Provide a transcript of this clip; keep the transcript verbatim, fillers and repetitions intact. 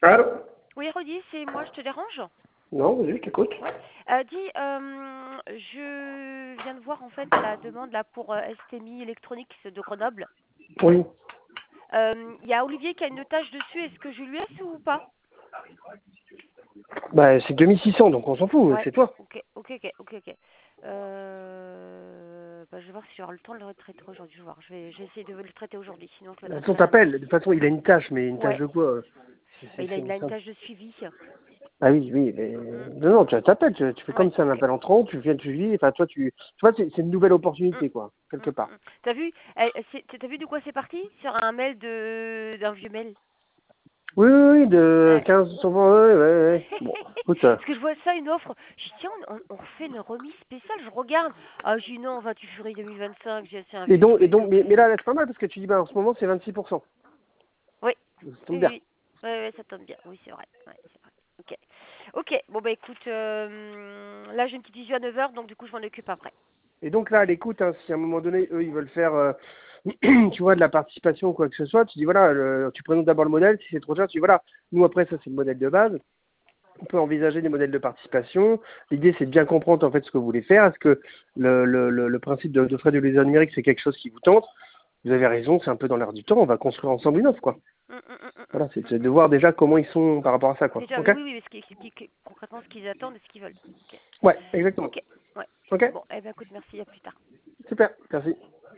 Allô? Oui, Rodi, c'est moi, je te dérange? Non, vas-y, je t'écoute. Ouais. Euh, dis, euh, je viens de voir en fait la demande là pour euh, S T M I Electronics de Grenoble. Oui. Euh, Il y a Olivier qui a une tâche dessus, est-ce que je lui laisse ou pas? Bah, c'est deux mille six cents, donc on s'en fout, Ouais, c'est toi. ok, ok, ok, ok, ok. Euh, bah, je vais voir si j'aurai le temps de le traiter aujourd'hui. Je vais voir, je vais, je vais essayer de le traiter aujourd'hui, sinon je le De toute traiterai façon, lundi. t'appelles. De toute façon, il a une tâche, mais une tâche Ouais, de quoi euh, c'est, bah, c'est, il a, c'est, il a une ça- tâche de suivi. Ah oui, oui, mais... Mm. Non, non, tu t'appelles, tu, tu fais Ouais, comme ça, un ok. appel entrant, tu viens, tu lis, enfin, toi, tu... Tu vois, c'est, c'est une nouvelle Mm, opportunité, quoi, mm, quelque part. mm. T'as vu, elle- c'est- t'as vu de quoi c'est parti? Sur un mail de d'un vieux mail. Oui, oui, oui, de Ouais. quinze sur vingt, ouais, ouais, ouais. Bon, écoute... euh, Parce que je vois ça, une offre. Je dis, tiens, on, on refait une remise spéciale. Je regarde. Ah, je dis non, vingt-huit février deux mille vingt-cinq. J'ai c'est un Et vieux donc, et truc. donc mais, mais là, là, c'est pas mal, parce que tu dis, bah, en ce moment, c'est vingt-six pour cent. Oui, Ça tombe oui, bien. oui. Ouais, ouais, ça tombe bien. Oui, c'est vrai. Ouais, c'est vrai. Ok. Ok. Bon, bah écoute, euh, là, j'ai une petite vision à neuf heures, donc du coup, je m'en occupe après. Et donc là, à l'écoute, hein, si à un moment donné, eux, ils veulent faire, euh, tu vois, de la participation ou quoi que ce soit, tu dis, voilà, le- tu présentes d'abord le modèle, si c'est trop cher, tu dis, voilà, nous, après, ça, c'est le modèle de base. On peut envisager des modèles de participation. L'idée, c'est de bien comprendre, en fait, ce que vous voulez faire. Est-ce que le, le, le, le principe de, de frais de l'usage numérique, c'est quelque chose qui vous tente? Vous avez raison, c'est un peu dans l'air du temps. On va construire ensemble une offre, quoi. Hum, hum, hum, hum, hum, Voilà, c'est hum, c'est de hum. voir déjà comment ils sont par rapport à ça, quoi. Déjà, OK? oui, oui, mais ce qui explique concrètement ce qu'ils attendent et ce qu'ils veulent. Ok. Ouais, exactement. Ok. Ouais. OK? Bon, eh ben écoute, merci. À plus tard. Super, merci.